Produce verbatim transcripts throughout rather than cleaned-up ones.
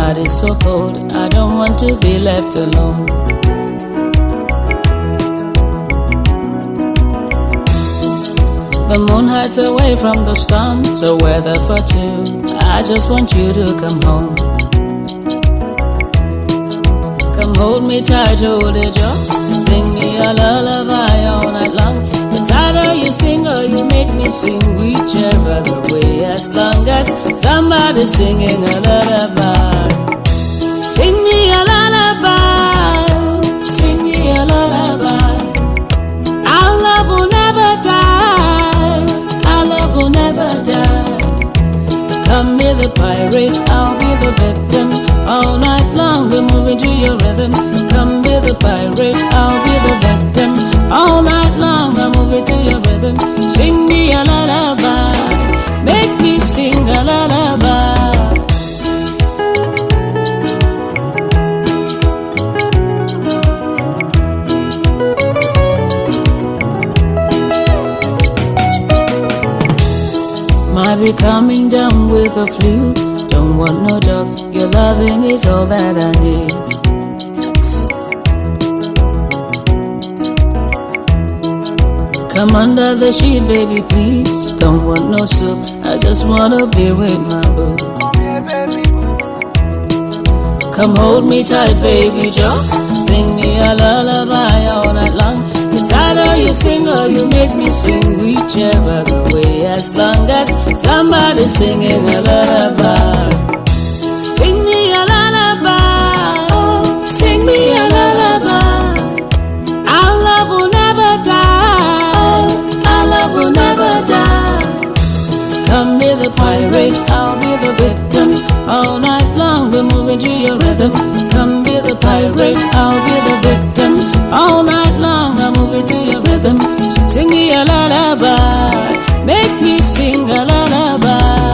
heart is so cold, I don't want to be left alone. The moon hides away from the storm, so weather for two. I just want you to come home. Come hold me tight, hold it, yo. Sing me a lullaby all night long. It's either you sing or you make me sing, whichever the way, as long as somebody's singing a lullaby. Sing me a lullaby, sing me a lullaby. Our love will never die, our love will never die. Come be the pirate, I'll be the victim. All night long we're moving to your rhythm. Come be the pirate, I'll be the victim. All night long I'm moving to your rhythm. Sing me a lullaby, make me sing a lullaby. Might be coming down with a flu. Don't want no dog, your loving is all that I need. Come under the sheet, baby, please. Don't want no soup, I just wanna be with my boo. Come hold me tight, baby, Joe. Sing me a lullaby all night long. It's either you sing or you make me sing, whichever the way, as long as somebody's singing a lullaby. Sing me a lullaby, oh, sing me a lullaby. Our love will never die, oh, our love will never die. Come be the pirate, I'll be the victim. All night long we're moving to your rhythm. Come be the pirate, I'll be the victim. All night long I'm moving to your rhythm. Sing me a lullaby, make me sing a lullaby.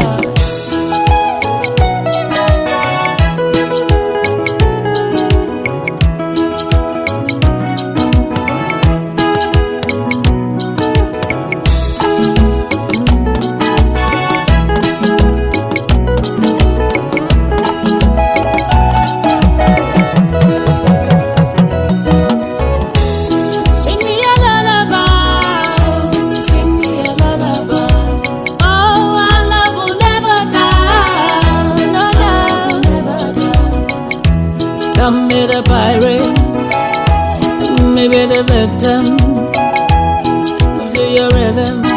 Come be the pirate, maybe the victim. Move to your rhythm.